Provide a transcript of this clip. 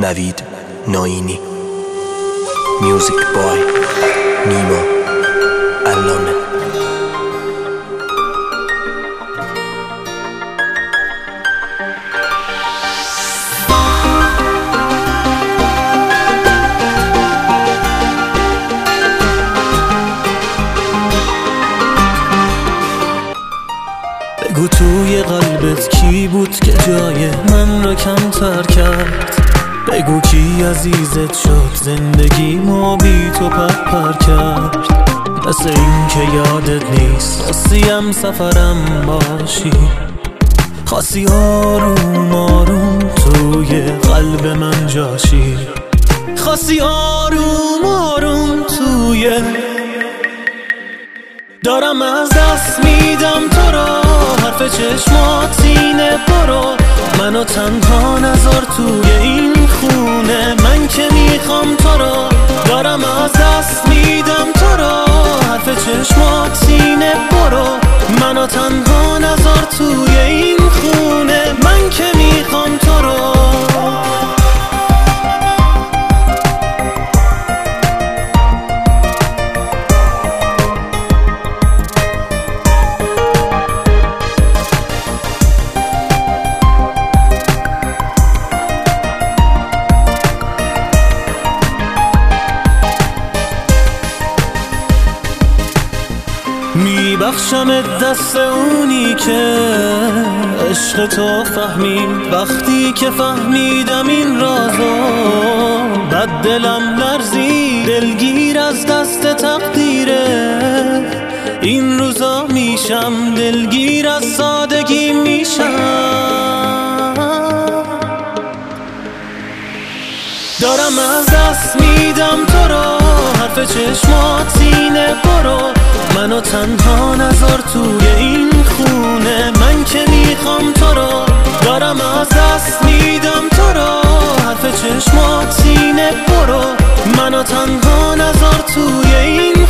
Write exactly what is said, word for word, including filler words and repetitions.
نوید ناینی. میوزیک بای نیما علامه. بگو توی قلبت کی بود که جای من رو کمتر کرد؟ بگو کی عزیزت شد زندگیمو بی تو پر پر کرد؟ مثل این که یادت نیست خواستیم سفرم باشی، خواستی آروم آروم توی قلب من جاشی، خواستی آروم آروم توی دارم از دست میدم تو را، حرف چشمات سینه برو، منو تنها نذار توی این خونه، من که میخوام تو را، دارم از دست میدم تو را، حرف چشمات سینه برو، منو تنها نذار توی این خونه، من که میخوام تو را. میبخشمت دست اونی که عشق تو فهمید، وقتی که فهمیدم این رازو بد دلم لرزید، دلگیر از دست تقدیره این روزا میشم، دلگیر از سادگی میشم، دارم از دست میدم تو را، حرف چشمات سینه برو، منو تنها نذار توی این خونه، من که میخوام تو را، دارم از دست میدم تو را، حرف چشمات سینه برو، منو تنها نذار توی این